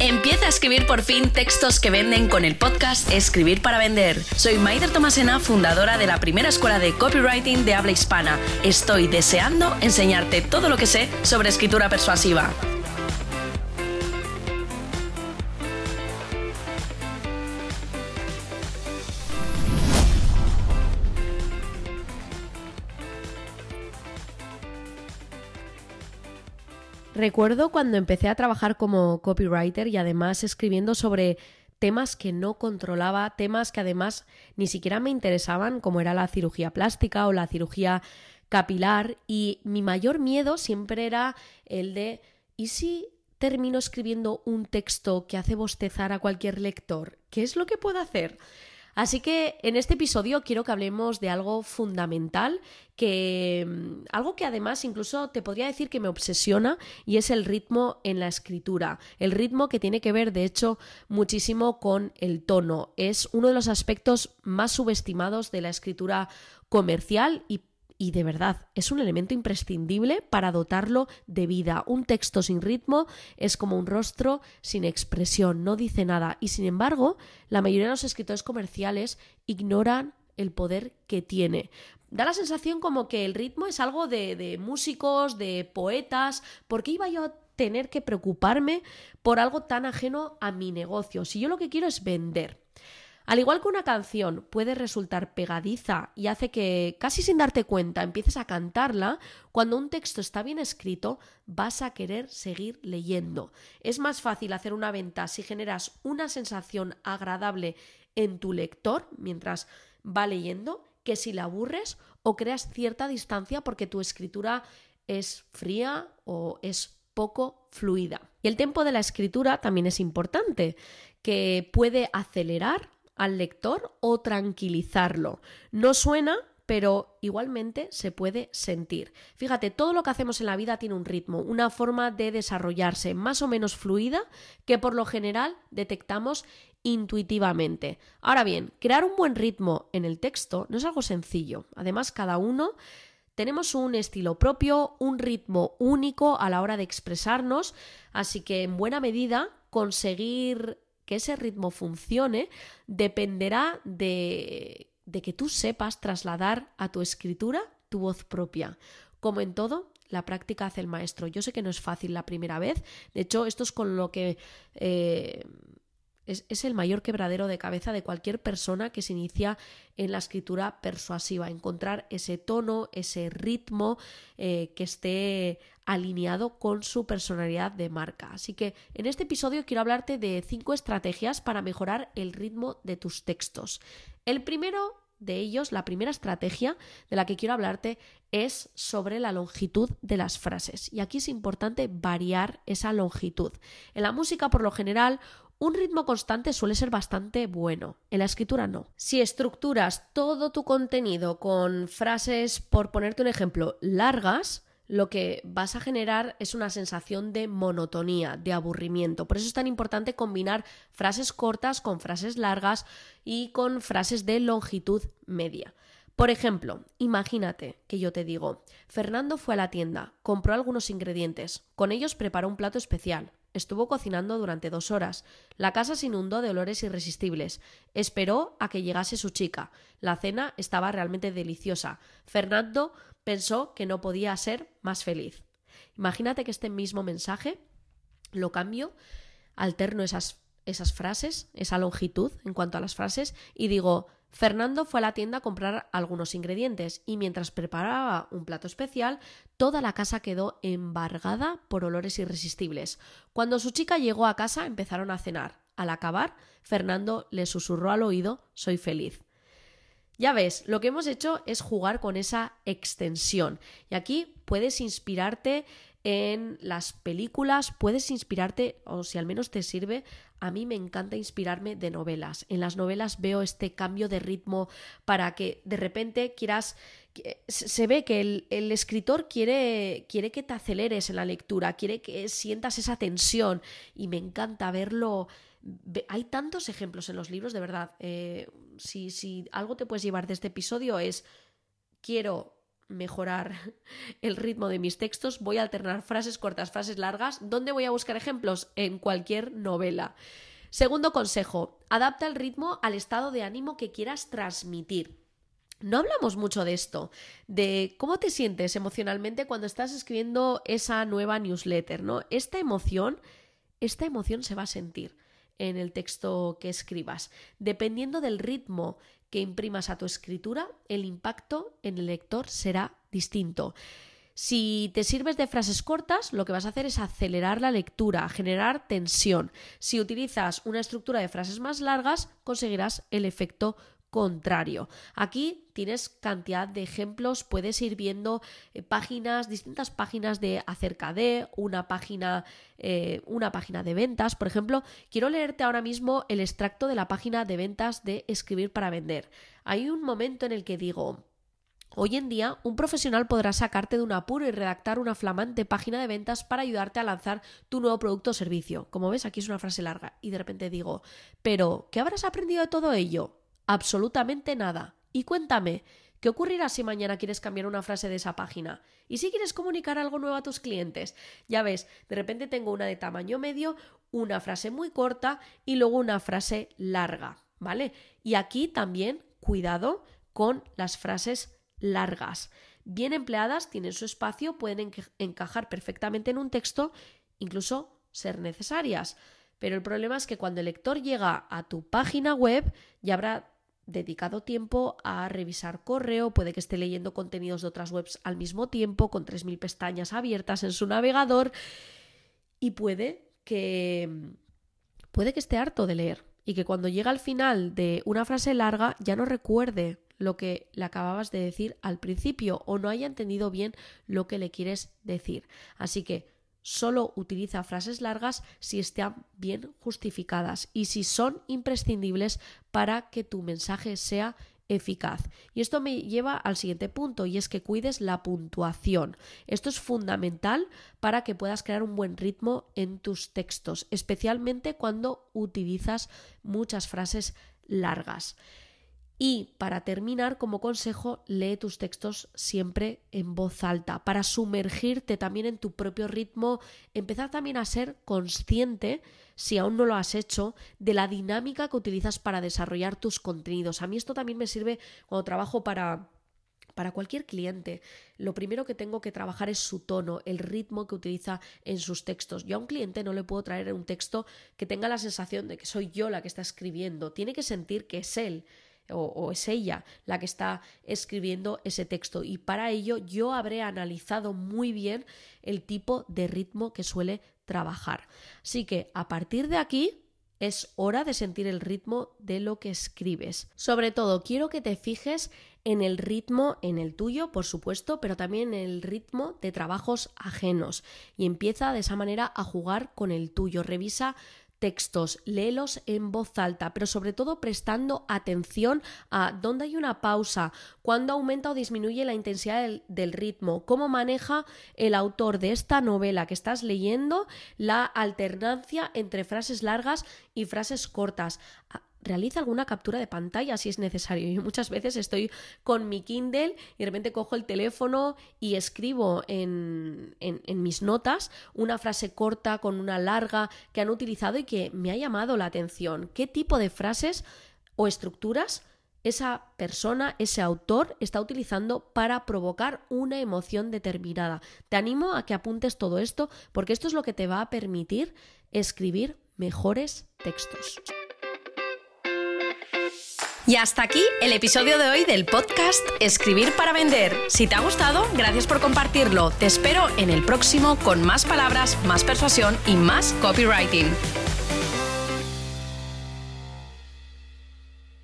Empieza a escribir por fin textos que venden con el podcast Escribir para Vender. Soy Maider Tomasena, fundadora de la primera escuela de copywriting de habla hispana. Estoy deseando enseñarte todo lo que sé sobre escritura persuasiva. Recuerdo cuando empecé a trabajar como copywriter y además escribiendo sobre temas que no controlaba, temas que además ni siquiera me interesaban, como era la cirugía plástica o la cirugía capilar, y mi mayor miedo siempre era el de ¿y si termino escribiendo un texto que hace bostezar a cualquier lector? ¿Qué es lo que puedo hacer? Así que en este episodio quiero que hablemos de algo fundamental, algo que además incluso te podría decir que me obsesiona, y es el ritmo en la escritura. El ritmo que tiene que ver, de hecho, muchísimo con el tono. Es uno de los aspectos más subestimados de la escritura comercial y de verdad, es un elemento imprescindible para dotarlo de vida. Un texto sin ritmo es como un rostro sin expresión, no dice nada. Y sin embargo, la mayoría de los escritores comerciales ignoran el poder que tiene. Da la sensación como que el ritmo es algo de músicos, de poetas. ¿Por qué iba yo a tener que preocuparme por algo tan ajeno a mi negocio? Si yo lo que quiero es vender. Al igual que una canción puede resultar pegadiza y hace que, casi sin darte cuenta, empieces a cantarla, cuando un texto está bien escrito, vas a querer seguir leyendo. Es más fácil hacer una venta si generas una sensación agradable en tu lector mientras va leyendo, que si la aburres o creas cierta distancia porque tu escritura es fría o es poco fluida. Y el tiempo de la escritura también es importante, que puede acelerar al lector o tranquilizarlo. No suena, pero igualmente se puede sentir. Fíjate, todo lo que hacemos en la vida tiene un ritmo, una forma de desarrollarse más o menos fluida que por lo general detectamos intuitivamente. Ahora bien, crear un buen ritmo en el texto no es algo sencillo. Además, cada uno tenemos un estilo propio, un ritmo único a la hora de expresarnos, así que en buena medida conseguir que ese ritmo funcione dependerá de que tú sepas trasladar a tu escritura tu voz propia. Como en todo, la práctica hace el maestro. Yo sé que no es fácil la primera vez. De hecho, esto es con lo que es el mayor quebradero de cabeza de cualquier persona que se inicia en la escritura persuasiva. Encontrar ese tono, ese ritmo que esté alineado con su personalidad de marca. Así que en este episodio quiero hablarte de 5 estrategias para mejorar el ritmo de tus textos. El primero de ellos, la primera estrategia de la que quiero hablarte, es sobre la longitud de las frases. Y aquí es importante variar esa longitud. En la música, por lo general, un ritmo constante suele ser bastante bueno. En la escritura no. Si estructuras todo tu contenido con frases, por ponerte un ejemplo, largas, lo que vas a generar es una sensación de monotonía, de aburrimiento. Por eso es tan importante combinar frases cortas con frases largas y con frases de longitud media. Por ejemplo, imagínate que yo te digo: Fernando fue a la tienda, compró algunos ingredientes, con ellos preparó un plato especial. Estuvo cocinando durante 2 horas. La casa se inundó de olores irresistibles. Esperó a que llegase su chica. La cena estaba realmente deliciosa. Fernando pensó que no podía ser más feliz. Imagínate que este mismo mensaje lo cambio, alterno esas frases, esa longitud en cuanto a las frases, y digo: Fernando fue a la tienda a comprar algunos ingredientes y mientras preparaba un plato especial, toda la casa quedó embargada por olores irresistibles. Cuando su chica llegó a casa, empezaron a cenar. Al acabar, Fernando le susurró al oído: soy feliz. Ya ves, lo que hemos hecho es jugar con esa extensión. Y aquí puedes inspirarte en las películas, puedes inspirarte, o si al menos te sirve, a mí me encanta inspirarme de novelas. En las novelas veo este cambio de ritmo para que de repente quieras... Se ve que el escritor quiere que te aceleres en la lectura, quiere que sientas esa tensión, y me encanta verlo. Hay tantos ejemplos en los libros, de verdad. Si algo te puedes llevar de este episodio es: quiero mejorar el ritmo de mis textos, voy a alternar frases cortas, frases largas. ¿Dónde voy a buscar ejemplos? En cualquier novela. Segundo consejo, adapta el ritmo al estado de ánimo que quieras transmitir. No hablamos mucho de esto, de cómo te sientes emocionalmente cuando estás escribiendo esa nueva newsletter, ¿no? Esta emoción se va a sentir en el texto que escribas. Dependiendo del ritmo que imprimas a tu escritura, el impacto en el lector será distinto. Si te sirves de frases cortas, lo que vas a hacer es acelerar la lectura, generar tensión. Si utilizas una estructura de frases más largas, conseguirás el efecto contrario. Aquí tienes cantidad de ejemplos, puedes ir viendo distintas páginas de acerca de una página de ventas. Por ejemplo, quiero leerte ahora mismo el extracto de la página de ventas de Escribir para Vender. Hay un momento en el que digo: hoy en día, un profesional podrá sacarte de un apuro y redactar una flamante página de ventas para ayudarte a lanzar tu nuevo producto o servicio. Como ves, aquí es una frase larga y de repente digo: ¿pero qué habrás aprendido de todo ello? Absolutamente nada. Y cuéntame, ¿qué ocurrirá si mañana quieres cambiar una frase de esa página? ¿Y si quieres comunicar algo nuevo a tus clientes? Ya ves, de repente tengo una de tamaño medio, una frase muy corta y luego una frase larga, ¿vale? Y aquí también, cuidado con las frases largas. Bien empleadas, tienen su espacio, pueden encajar perfectamente en un texto, incluso ser necesarias. Pero el problema es que cuando el lector llega a tu página web, ya habrá dedicado tiempo a revisar correo, puede que esté leyendo contenidos de otras webs al mismo tiempo, con 3.000 pestañas abiertas en su navegador, y puede que esté harto de leer y que cuando llega al final de una frase larga ya no recuerde lo que le acababas de decir al principio o no haya entendido bien lo que le quieres decir. Así que solo utiliza frases largas si están bien justificadas y si son imprescindibles para que tu mensaje sea eficaz. Y esto me lleva al siguiente punto, y es que cuides la puntuación. Esto es fundamental para que puedas crear un buen ritmo en tus textos, especialmente cuando utilizas muchas frases largas. Y para terminar, como consejo, lee tus textos siempre en voz alta para sumergirte también en tu propio ritmo, empezar también a ser consciente, si aún no lo has hecho, de la dinámica que utilizas para desarrollar tus contenidos. A mí esto también me sirve cuando trabajo para cualquier cliente. Lo primero que tengo que trabajar es su tono, el ritmo que utiliza en sus textos. Yo a un cliente no le puedo traer un texto que tenga la sensación de que soy yo la que está escribiendo. Tiene que sentir que es él o es ella la que está escribiendo ese texto, y para ello yo habré analizado muy bien el tipo de ritmo que suele trabajar. Así que a partir de aquí es hora de sentir el ritmo de lo que escribes. Sobre todo quiero que te fijes en el ritmo, en el tuyo, por supuesto, pero también en el ritmo de trabajos ajenos, y empieza de esa manera a jugar con el tuyo. Revisa textos, léelos en voz alta, pero sobre todo prestando atención a dónde hay una pausa, cuándo aumenta o disminuye la intensidad del ritmo, cómo maneja el autor de esta novela que estás leyendo la alternancia entre frases largas y frases cortas. Realiza alguna captura de pantalla si es necesario. Yo muchas veces estoy con mi Kindle y de repente cojo el teléfono y escribo en mis notas una frase corta con una larga que han utilizado y que me ha llamado la atención. ¿Qué tipo de frases o estructuras esa persona, ese autor, está utilizando para provocar una emoción determinada? Te animo a que apuntes todo esto, porque esto es lo que te va a permitir escribir mejores textos. Y hasta aquí el episodio de hoy del podcast Escribir para Vender. Si te ha gustado, gracias por compartirlo. Te espero en el próximo con más palabras, más persuasión y más copywriting.